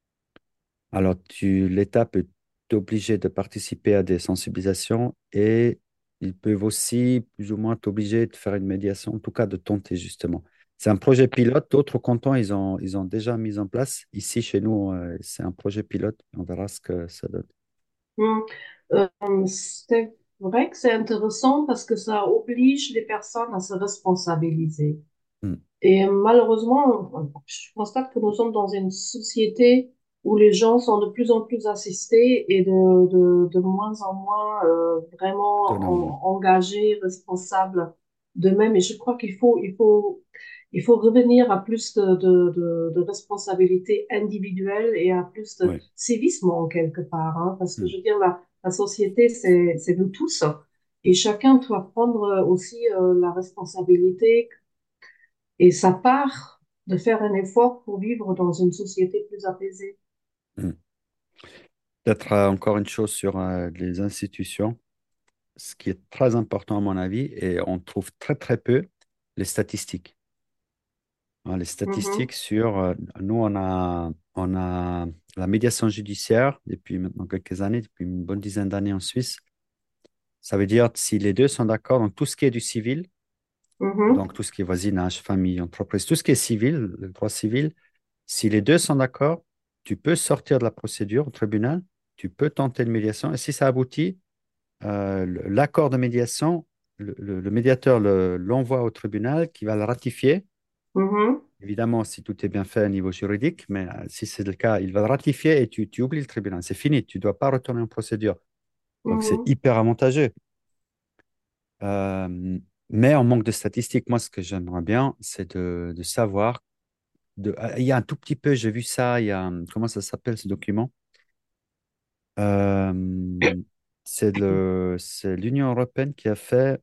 Alors, tu, l'État peut t'obliger de participer à des sensibilisations et ils peuvent aussi plus ou moins t'obliger de faire une médiation, en tout cas de tenter justement. C'est un projet pilote. D'autres cantons, ils ont, ils ont déjà mis en place. Ici, chez nous, euh, c'est un projet pilote. On verra ce que ça donne. Hmm. Euh, c'est vrai que c'est intéressant parce que ça oblige les personnes à se responsabiliser. Mm. Et malheureusement, je constate que nous sommes dans une société où les gens sont de plus en plus assistés et de, de, de moins en moins euh, vraiment Autonome. en- engagés, responsables d'eux-mêmes. Et je crois qu'il faut, il faut, il faut revenir à plus de, de, de, de responsabilité individuelle et à plus de Oui. civisme en quelque part, hein, parce que Mm. je veux dire, la, la société, c'est, c'est nous tous. Et chacun doit prendre aussi euh, la responsabilité et sa part de faire un effort pour vivre dans une société plus apaisée. Mm. Peut-être euh, encore une chose sur euh, les institutions, ce qui est très important à mon avis, et on trouve très très peu les statistiques. Hein, les Mhm, statistiques sur, euh, nous on a, on a la médiation judiciaire depuis maintenant quelques années, depuis une bonne dizaine d'années en Suisse. Ça veut dire si les deux sont d'accord, donc tout ce qui est du civil, mhm, donc tout ce qui est voisinage, famille, entreprise, tout ce qui est civil, le droit civil, si les deux sont d'accord, tu peux sortir de la procédure au tribunal, tu peux tenter une médiation, et si ça aboutit, euh, l'accord de médiation, le, le- le médiateur le- l'envoie au tribunal qui va le ratifier. mhm, Évidemment, si tout est bien fait au niveau juridique, mais euh, si c'est le cas, il va le ratifier et tu, tu oublies le tribunal. C'est fini, tu ne dois pas retourner en procédure. Donc, c'est mhm, hyper avantageux. Euh, mais on manque de statistiques. Moi, ce que j'aimerais bien, c'est de, de savoir. De, ah, il y a un tout petit peu, j'ai vu ça, il y a, hum, comment ça s'appelle ce document? Euh, c'est le, c'est l'Union européenne qui a fait.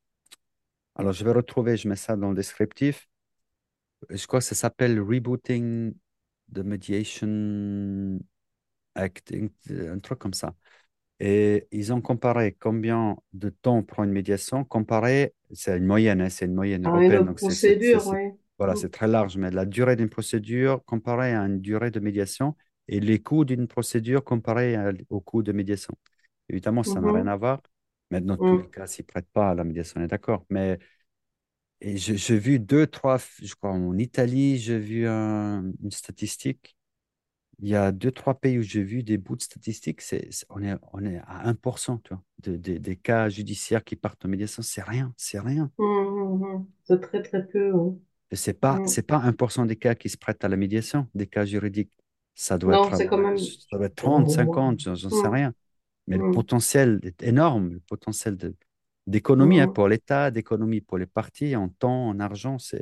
Alors, je vais retrouver, je mets ça dans le descriptif. Je crois que ça s'appelle Rebooting the Mediation Acting, un truc comme ça. Et ils ont comparé combien de temps prend une médiation, comparé, c'est une moyenne, hein, c'est une moyenne ah, une européenne, donc c'est c'est- c'est- procédure, c'est- oui. voilà, Mhm, c'est très large, mais la durée d'une procédure comparée à une durée de médiation et les coûts d'une procédure comparés à- au coût de médiation. Évidemment, ça n'a rien mhm, à voir. Mais dans tous les mhm, cas, s'ils ne prêtent pas à la médiation, on est d'accord. Mais et je- j'ai vu deux, trois, je crois en Italie, j'ai vu un- une statistique. Il y a deux, trois pays où j'ai vu des bouts de statistiques, c'est, c'est- on est, on est à un pour cent, tu vois, de- de- des cas judiciaires qui partent en médiation. C'est rien, c'est rien. mhm, mhm. C'est très, très peu, oui. Et C'est pas, Mhm. c'est pas un pour cent des cas qui se prêtent à la médiation, des cas juridiques. Ça doit Non, être, c'est quand ouais, même ça doit être trente, au moins. cinquante, j'en j'en sais Mhm, rien. Mais le mhm, potentiel est énorme, le potentiel de, d'économie hein, mhm, pour l'État, d'économie pour les partis, en temps, en argent, c'est,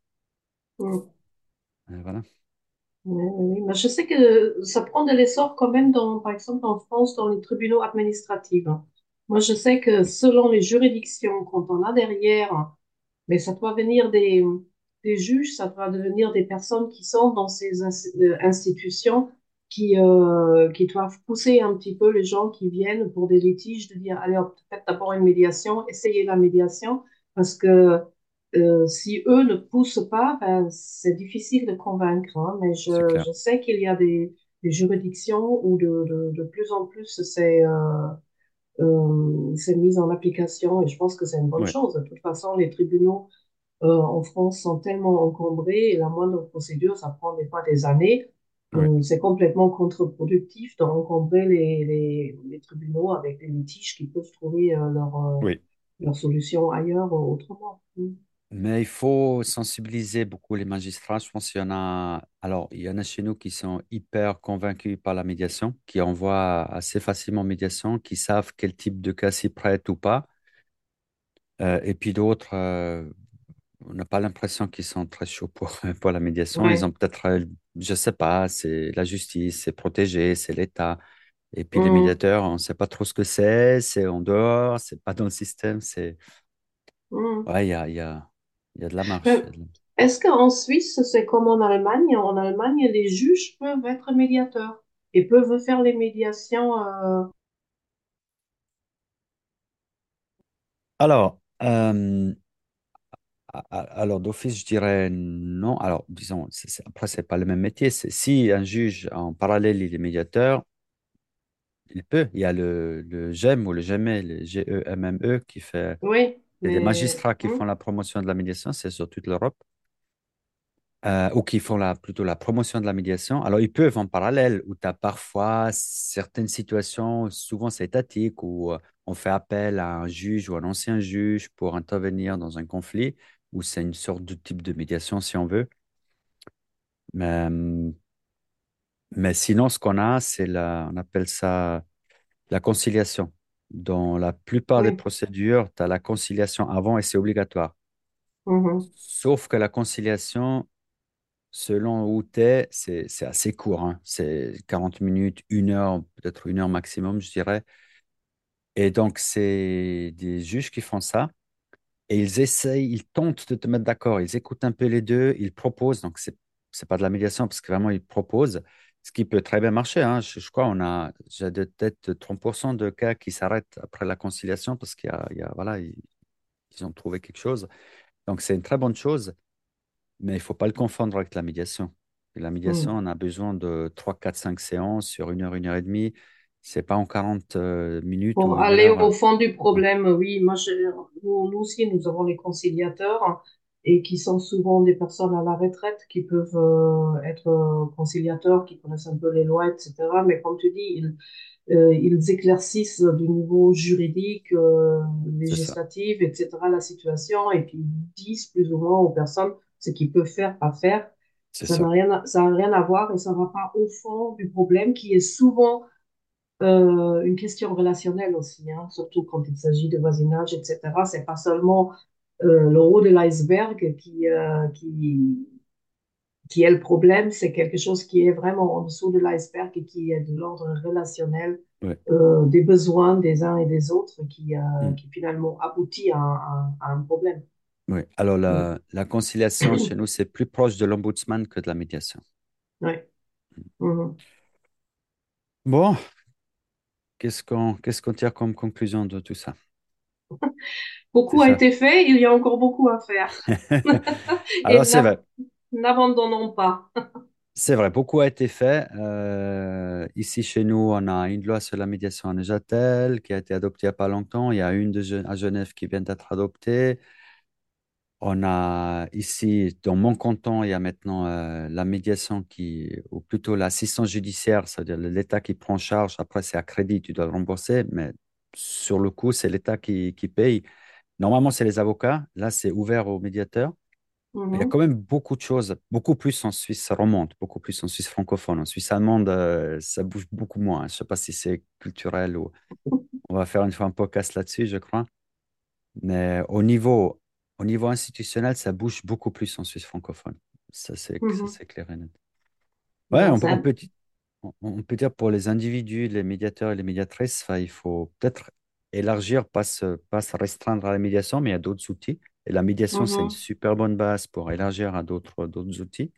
mhm. euh, voilà. Oui, oui, oui. Mais je sais que ça prend de l'essor quand même dans, par exemple, en France, dans les tribunaux administratifs. Moi, je sais que selon les juridictions, quand on a derrière, mais ça doit venir des, des juges, ça doit devenir des personnes qui sont dans ces ins- euh, institutions, qui, euh, qui doivent pousser un petit peu les gens qui viennent pour des litiges, de dire, allez, hop, faites d'abord une médiation, essayez la médiation, parce que euh, si eux ne poussent pas, ben, c'est difficile de convaincre, hein, mais C'est je, clair. je sais qu'il y a des, des juridictions où de, de, de plus en plus c'est euh, euh, c'est mis en application et je pense que c'est une bonne Ouais, chose. De toute façon, les tribunaux euh, en France sont tellement encombrés et la moindre procédure, ça prend des fois des années. ouais, Euh, c'est complètement contre-productif d'encombrer les, les, les tribunaux avec des litiges qui peuvent trouver euh, leur, euh, oui. leur solution ailleurs ou autrement. Mm. Mais il faut sensibiliser beaucoup les magistrats. Je pense qu'il y en a, alors, il y en a chez nous qui sont hyper convaincus par la médiation, qui envoient assez facilement médiation, qui savent quel type de cas s'y prête ou pas. Euh, et puis d'autres, euh, on n'a pas l'impression qu'ils sont très chauds pour, pour la médiation. Ils Ouais. ont peut-être, euh, je sais pas, c'est la justice, c'est protégé, c'est l'État. Et puis les Mm. médiateurs, on ne sait pas trop ce que c'est, c'est en dehors, c'est pas dans le système. C'est, Mm. ouais, il y a, il y a, il y a de la marche. Mais il y a de la- est-ce qu'en Suisse, c'est comme en Allemagne? En Allemagne, les juges peuvent être médiateurs et peuvent faire les médiations. euh, Alors, euh, a- a- alors d'office, je dirais non. Alors, disons, c'est- c'est- après, c'est pas le même métier. C'est, si un juge en parallèle, il est médiateur, il peut. Il y a le, le GEM ou le GEME, le G E M M E, qui fait. Oui, C'est des mais magistrats qui hmm, font la promotion de la médiation, c'est sur toute l'Europe. Euh, ou qui font la, plutôt la promotion de la médiation. Alors, ils peuvent en parallèle, où tu as parfois certaines situations, souvent c'est étatique, où euh, on fait appel à un juge ou un ancien juge pour intervenir dans un conflit, où c'est une sorte de type de médiation, si on veut. Mais, euh, mais sinon, ce qu'on a, c'est la, on appelle ça la conciliation. Dans la plupart des oui. procédures, tu as la conciliation avant et c'est obligatoire. Mhm. Sauf que la conciliation, selon où tu es, c'est, c'est assez court, hein. C'est quarante minutes, une heure, peut-être une heure maximum, je dirais. Et donc, c'est des juges qui font ça. Et ils essayent, ils tentent de te mettre d'accord. Ils écoutent un peu les deux, ils proposent. Donc, c'est, c'est pas de la médiation parce que vraiment, ils proposent. Ce qui peut très bien marcher, hein. Je, je crois on a, j'ai de peut-être trente pour cent de cas qui s'arrêtent après la conciliation parce qu'il y a, il y a- voilà, ils, ils ont trouvé quelque chose. Donc, c'est une très bonne chose. Mais il ne faut pas le confondre avec la médiation. Et la médiation, Hmm. on a besoin de trois, quatre, cinq séances sur une heure, une heure et demie. C'est pas en quarante euh, minutes ou Pour une aller heure. au fond du Ouais, problème, oui, moi, je, nous, nous aussi, nous avons les conciliateurs et qui sont souvent des personnes à la retraite qui peuvent euh, être euh, conciliateurs, qui connaissent un peu les lois, et cetera. Mais comme tu dis, ils, euh, ils éclaircissent du niveau juridique, euh, c'est ça. législatif, et cetera, la situation et puis ils disent plus ou moins aux personnes ce qu'ils peuvent faire, pas faire. C'est Ça n'a ça. rien, à- ça n'a rien à voir et ça ne va pas au fond du problème qui est souvent euh, une question relationnelle aussi, hein, surtout quand il s'agit de voisinage, et cetera. C'est pas seulement euh, le haut de l'iceberg qui, euh, qui, qui est le problème, c'est quelque chose qui est vraiment en dessous de l'iceberg et qui est de l'ordre relationnel, Ouais. euh, des besoins des uns et des autres qui, euh, Mm. qui finalement aboutit à, un à un problème. Ouais. Alors, Mm. la, la conciliation chez nous, c'est plus proche de l'ombudsman que de la médiation. Ouais. Mhm. Bon, qu'est-ce qu'on qu'est-ce qu'on tire comme conclusion de tout ça? Beaucoup a Déjà. été fait, il y a encore beaucoup à faire. Alors, Et c'est n'a- vrai. n'abandonnons pas. C'est C'est vrai, beaucoup a été fait. Euh, ici, chez nous, on a une loi sur la médiation à Neuchâtel qui a été adoptée il n'y a pas longtemps. Il y a une de Gen- à Genève qui vient d'être adoptée. On a ici, dans mon canton, il y a maintenant euh, la médiation qui, ou plutôt l'assistance judiciaire, c'est-à-dire l'État qui prend en charge. Après, c'est à crédit, tu dois le rembourser, mais sur le coup, c'est l'État qui, qui paye. Normalement, c'est les avocats. Là, c'est ouvert aux médiateurs. Il y a quand Mhm. même beaucoup de choses, beaucoup plus en Suisse romande, beaucoup plus en Suisse francophone. En Suisse allemande, euh, ça bouge beaucoup moins. Je ne sais pas si c'est culturel ou on va faire une fois un podcast là-dessus, je crois. Mais au niveau, au niveau institutionnel, ça bouge beaucoup plus en Suisse francophone. Ça, c'est, ça, Mhm. c'est clair et net. Ouais, Bon, on peut, on ça. peut, di- on on peut dire pour les individus, les médiateurs et les médiatrices, enfin, il faut peut-être élargir, pas se, pas se restreindre à la médiation, mais à d'autres outils. Et la médiation, c'est une Mhm. super bonne base pour élargir à d'autres, d'autres outils.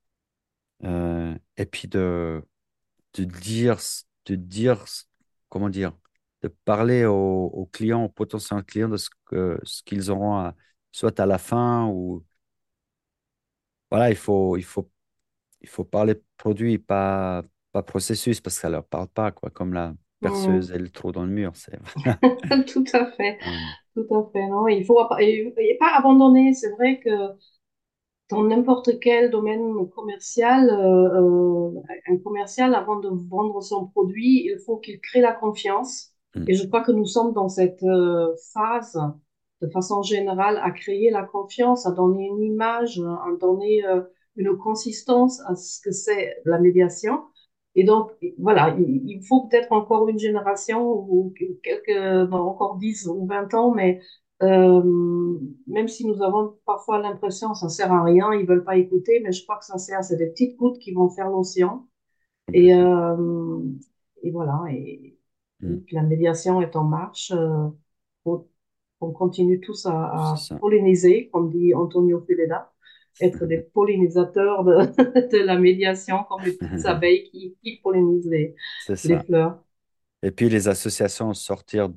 Euh, et puis de, de dire, de dire, comment dire, de parler aux, aux clients, aux potentiels clients de ce que, ce qu'ils auront à, soit à la fin ou, voilà, il faut, il faut, il faut parler produit, pas, pas processus, parce que ça leur parle pas, quoi, comme la perceuse Mhm. et le trou dans le mur, c'est, Tout à fait, Euh, tout à fait. Non, il faut ab- et- et pas abandonner. C'est vrai que dans n'importe quel domaine commercial, euh, euh, un commercial, avant de vendre son produit, il faut qu'il crée la confiance. mm, Et je crois que nous sommes dans cette euh, phase, de façon générale, à créer la confiance, à donner une image, à donner euh, une consistance à ce que c'est la médiation. Et donc, voilà, il, il faut peut-être encore une génération ou quelques, bon, encore dix ou vingt ans, mais euh, même si nous avons parfois l'impression que ça sert à rien, ils veulent pas écouter, mais je crois que ça sert, c'est des petites gouttes qui vont faire l'océan. Et, complètement. euh, et voilà, et, Mm, et que la médiation est en marche. Euh, faut- on continue tous à, c'est à ça. polliniser, comme dit Antonio Fileda, être des pollinisateurs de, de la médiation, comme les petites abeilles qui, qui pollinisent les, C'est les ça. fleurs. Et puis les associations sortir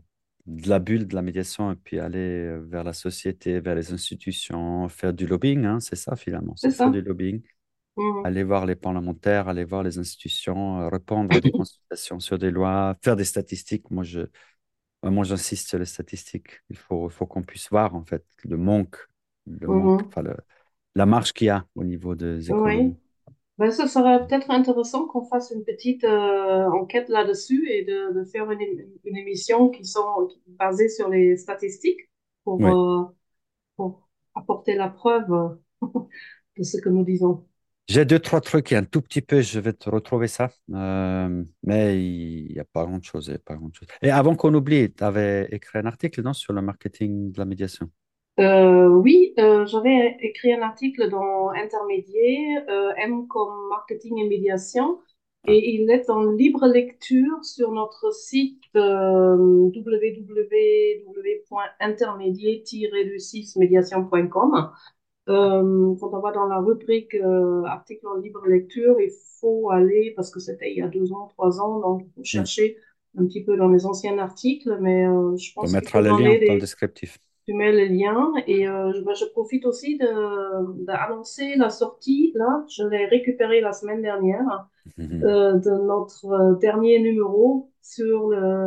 de la bulle de la médiation et puis aller euh, vers la société, vers les institutions, faire du lobbying, hein, c'est ça finalement, C'est c'est faire ça. du lobbying, Mhm. aller voir les parlementaires, aller voir les institutions, euh, répondre à des consultations sur des lois, faire des statistiques. Moi, je, moi, j'insiste sur les statistiques. Il faut, il faut qu'on puisse voir en fait le manque, le manque, Mhm. enfin, le- la marge qu'il y a au niveau des économies. Oui. Ben, ce serait peut-être intéressant qu'on fasse une petite euh, enquête là-dessus et de, de faire une, ém- une émission qui sont qui- basée sur les statistiques pour, Oui. euh, pour apporter la preuve de ce que nous disons. J'ai deux, trois trucs et un tout petit peu, je vais te retrouver ça. Euh, mais il n'y a pas grand-chose, il y a pas grand-chose. Et avant qu'on oublie, tu avais écrit un article, non, sur le marketing de la médiation. Euh, oui, euh, j'avais écrit un article dans Intermédiaire, euh, M comme marketing et médiation, Ah, et il est en libre lecture sur notre site euh, w w w point intermédiaire tiret six médiation point com. Euh, quand on va dans la rubrique euh, article en libre lecture, il faut aller, parce que c'était il y a deux ans, trois ans, donc il faut hmm. chercher un petit peu dans les anciens articles, mais euh, je On pense qu'il mettra faut le donner lien dans le des descriptif. tu mets le lien et euh, je, bah, je profite aussi de d'annoncer la sortie. Là, je l'ai récupéré la semaine dernière Mhm. euh, de notre euh, dernier numéro sur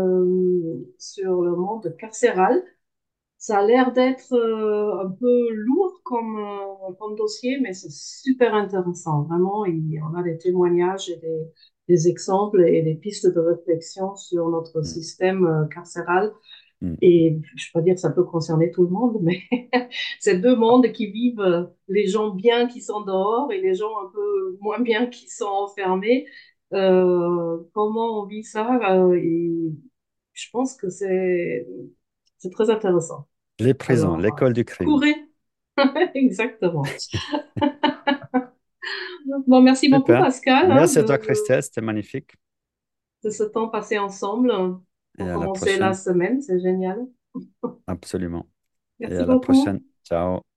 le sur le monde carcéral. Ça a l'air d'être euh, un peu lourd comme euh, comme dossier, mais c'est super intéressant. Vraiment, il y en a des témoignages et des des exemples et des pistes de réflexion sur notre Hmm. système euh, carcéral Hmm. et je peux pas dire que ça peut concerner tout le monde, mais c'est deux mondes qui vivent, euh, les gens bien qui sont dehors et les gens un peu moins bien qui sont enfermés. Euh, comment on vit ça? Euh, et je pense que c'est c'est très intéressant. Les prisons, Alors, l'école euh, du crime. courez. Exactement. Bon, merci beaucoup, Super. Pascal, hein, Merci à de, toi, Christelle, c'était magnifique. de ce temps passé ensemble Et pour à la commencer la prochaine. semaine. C'est génial. Absolument. Et Merci à la prochaine. beaucoup. Ciao.